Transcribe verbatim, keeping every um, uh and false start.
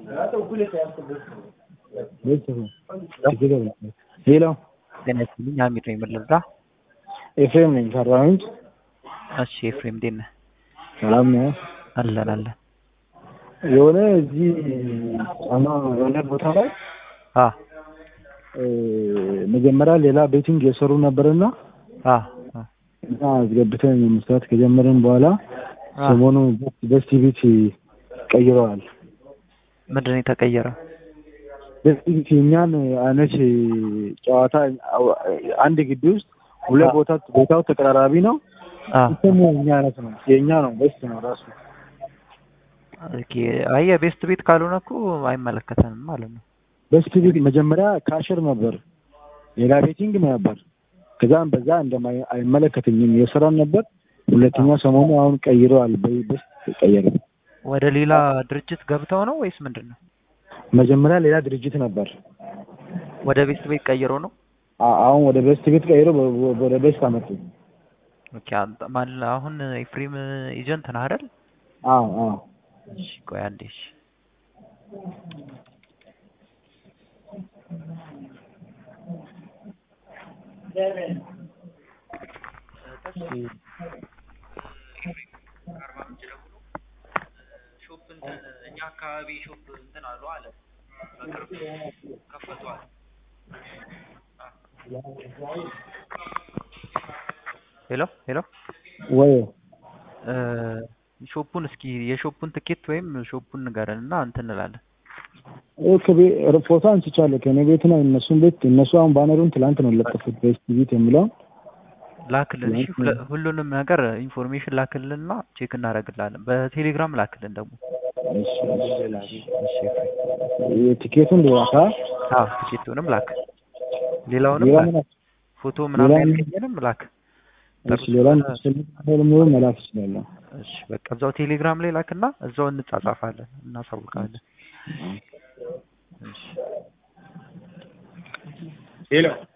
ሄሎ ደነስልኝ አሚር ነኝ መለዛ ኤፍሬም ነኝ ከአርባምንጭ። እሺ ኤፍሬም እንዴት ነህ? ሰላም ነው አለን አለን። የሆነ እዚህ አማ የሆነ ቦታ ላይ አ መጀመሪያ ሌላ ቤቲንግ የሰሩ ነበርና አ እና አስገብተን መስራት ከጀመረን በኋላ ሰሞኑ በስቲ ቤት ቀይረዋል። ምንድን ነው የተቀየረው? በስቲ ቤት የኛን አይነት ጨዋታ አንድ ግቢ ውስጥ ሁለት ቦታ ቦታው ተቀራራቢ ነው። አ እሱም የኛ አይነት ነው የኛ ነው በስቲ ነው ራሱ። ኦኬ አይ ቤስት ቤት ካልሆነ እኮ አይመለከተንም ማለት ነው። በስቲ ቤት መጀመሪያ ካሸር ነበር ሌላ ቤቲንግ ነበር። ከዛም በዛ እንደማይ አይመለከተኝም የሰራን ነበር። ሁለተኛ ሰሞኑ አሁን ቀይረዋል። በስቲ ቀየረ። ወደ ሌላ ድርጅት ገብተው ነው ወይስ ምንድነው? መጀመሪያ ሌላ ድርጅት ነበር። ወደ ቤስት ቤት ቀይሮ ነው? አሁን ወደ ቤስት ቤት ቀይሮ ወደ ቤስት አመጡ። ኦኬ አንተ ማለት አሁን ኤፍሬም ኤጀንት ነህ አይደል? አዎ አዎ። እሺ ቆይ አንዴ እሺ ሾፕ እንትን እኛ አካባቢ ሾፕ እንትን አሉ አለ በቅርብ ከፈቷል። ሄሎ ሄሎ ወይ ሾፑን እስኪ የሾፑን ትኬት ወይም ሾፑን ንገረንና እንትን እንላለን። ኦኬ ፎቶ አንስቻለሁ ከኔ ቤት ነው እነሱን ቤት እነሱ አሁን ባነሩን ትላንት ነው ለጠፉት ቤስት ቤት የሚለው ላክልን። እሺ ሁሉንም ነገር ኢንፎርሜሽን ላክልንና ቼክ እናደርግላለን። በቴሌግራም ላክልን ደግሞ። እሺ እሺ እሺ የቲኬቱን ላካ። አዎ ቲኬቱንም ላክ። ሌላውንም ላክ። ፎቶ ምናምን ያልከኝንም ላክ። እሺ ሌላም ስለምን መላክ ይችላል። እሺ በቃ እዛው ቴሌግራም ላይ ላክና እዛው እንጻጻፋለን እናሳውቃለን። እሺ ሄሎ